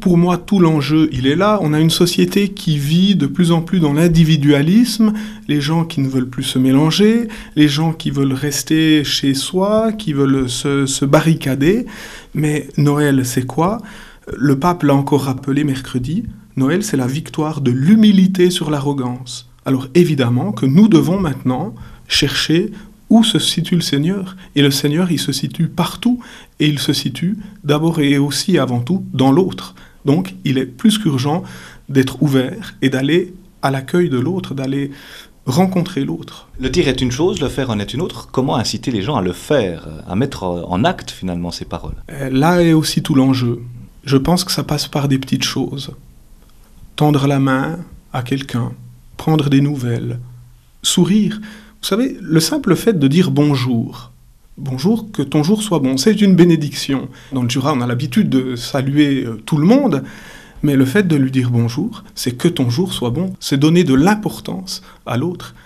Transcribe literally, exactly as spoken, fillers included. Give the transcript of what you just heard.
pour moi, tout l'enjeu, il est là. On a une société qui vit de plus en plus dans l'individualisme, les gens qui ne veulent plus se mélanger, les gens qui veulent rester chez soi, qui veulent se, se barricader. Mais Noël, c'est quoi ? Le pape l'a encore rappelé mercredi, Noël, c'est la victoire de l'humilité sur l'arrogance. Alors évidemment que nous devons maintenant chercher où se situe le Seigneur. Et le Seigneur, il se situe partout, et il se situe d'abord et aussi avant tout dans l'autre. Donc il est plus qu'urgent d'être ouvert et d'aller à l'accueil de l'autre, d'aller rencontrer l'autre. Le dire est une chose, le faire en est une autre. Comment inciter les gens à le faire, à mettre en acte finalement ces paroles ? Là est aussi tout l'enjeu. Je pense que ça passe par des petites choses. Tendre la main à quelqu'un, prendre des nouvelles, sourire. Vous savez, le simple fait de dire bonjour, bonjour, que ton jour soit bon, c'est une bénédiction. Dans le Jura, on a l'habitude de saluer tout le monde, mais le fait de lui dire bonjour, c'est que ton jour soit bon, c'est donner de l'importance à l'autre.